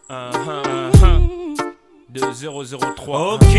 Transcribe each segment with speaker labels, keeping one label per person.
Speaker 1: 2003. Ok.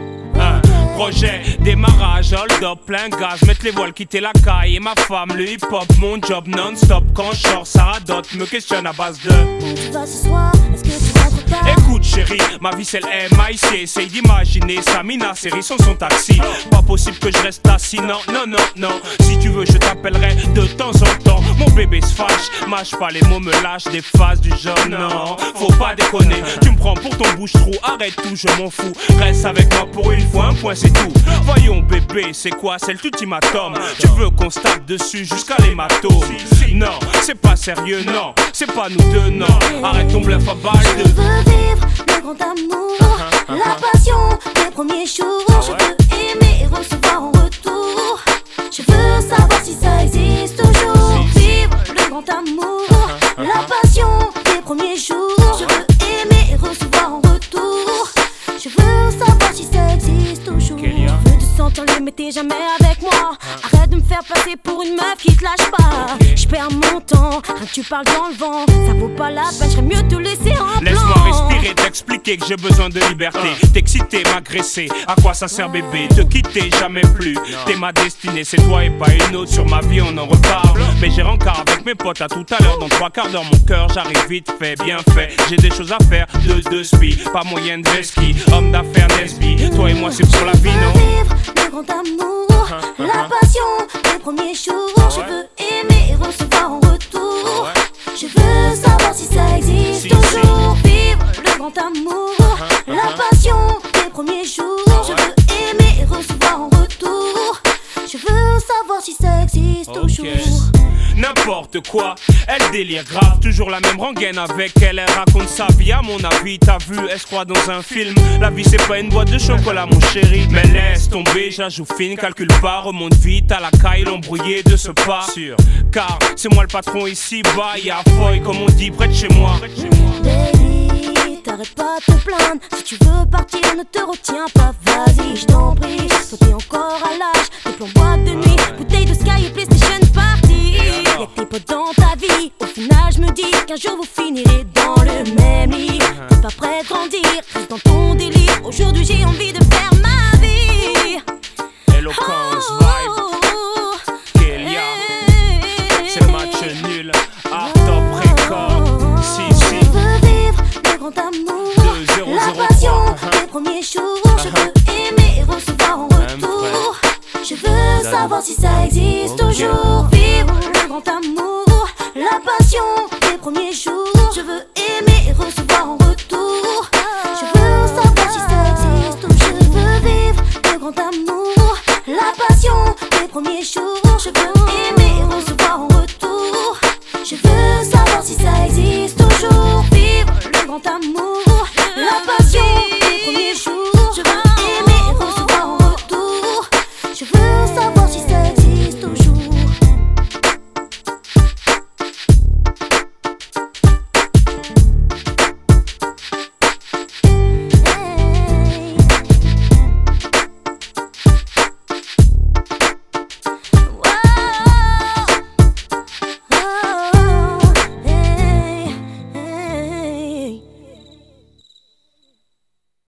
Speaker 1: Projet, démarrage, hold up, plein gaz, mettre les voiles, quitter la caille. Et ma femme, le hip hop, mon job non-stop. Quand je sors, ça radote, me questionne à base de
Speaker 2: où tu vas ce soir, est-ce que tu rentres pas?
Speaker 1: Écoute chérie, ma vie c'est le MIC. Essaye d'imaginer Samina, série sans son taxi. Pas possible que je reste assis, non, non, non, non. Si tu veux je t'appellerai de temps en temps. Mon bébé se fâche, mâche pas les mots, me lâche des phases du genre non. Faut pas déconner, tu me prends pour ton bouche-trou. Arrête tout, je m'en fous, reste avec moi pour une fois, un point c'est tout. Voyons bébé, c'est quoi, c'est l'ultimatum. Tu veux qu'on se tape dessus jusqu'à l'hématome? Non, c'est pas sérieux, non, c'est pas nous deux, non. Arrête ton bluff à balle de...
Speaker 2: Je veux vivre le grand amour, la passion des premiers jours. Je veux aimer et recevoir en retour. Je veux savoir si ça existe toujours. Vivre le grand amour, la passion des premiers jours. Je veux aimer et recevoir en retour. Je veux savoir si ça existe toujours. Je veux te sentir libre mais t'es jamais avec moi. Arrête de me faire passer pour une meuf qui te lâche pas. Je perds mon temps, rien que tu parles dans le vent. Ça vaut pas la peine, j'aimerais mieux te laisser en blanc.
Speaker 1: Laisse-moi respirer, t'expliquer que j'ai besoin de liberté. T'exciter, m'agresser, à quoi ça sert bébé? Te quitter jamais plus, t'es ma destinée. C'est toi et pas une autre, sur ma vie on en reparle. Mais j'ai rencard avec mes potes à tout à l'heure. Dans 3/4 d'heure mon cœur, j'arrive vite fait, bien fait. J'ai des choses à faire, de spi, pas moyen de ski. Homme d'affaires Nesby, toi et moi c'est pour la vie non?
Speaker 2: Vivre le grand amour, la passion des premiers jours. Je veux aimer et recevoir en retour. Je veux savoir si ça existe toujours. Vivre le grand amour, la passion des premiers jours. Je veux aimer et recevoir en retour. Je veux savoir si ça existe toujours.
Speaker 1: N'importe quoi, elle délire grave, toujours la même rengaine avec elle. Elle raconte sa vie à mon avis, t'as vu, elle se croit dans un film. La vie c'est pas une boîte de chocolat mon chéri. Mais laisse tomber, j'ajoute fine, calcule pas. Remonte vite à la caille, l'embrouillé de ce pas. Car c'est moi le patron ici bas. Y'a Foy comme on dit près de chez moi.
Speaker 2: Baby, t'arrêtes pas de te plaindre. Si tu veux partir, ne te retiens pas, vas-y, je t'en prie. Toi t'es encore à l'âge, des plans boîte de nuit, bouteille de Sky et PlayStation Party. Y'a que tes potes dans ta vie. Au final je me dis qu'un jour vous finirez dans le même lit. T'es pas prêt de grandir, reste dans ton délire. Aujourd'hui j'ai envie de faire ma vie.
Speaker 1: Eloquence, vibe, Kélia, c'est le match nul. Art top record, si.
Speaker 2: Je veux vivre le grand amour,
Speaker 1: 2003.
Speaker 2: la passion des premiers jours. Je veux aimer et recevoir en retour. Je veux savoir si ça existe toujours. Vivre le grand amour, la passion des premiers jours. Je veux aimer et recevoir en retour. Je veux savoir si ça existe toujours. Je veux vivre le grand amour, la passion des premiers jours. Je veux aimer et recevoir en retour. Je veux savoir si ça existe toujours. Vivre le grand amour, la passion des premiers jours.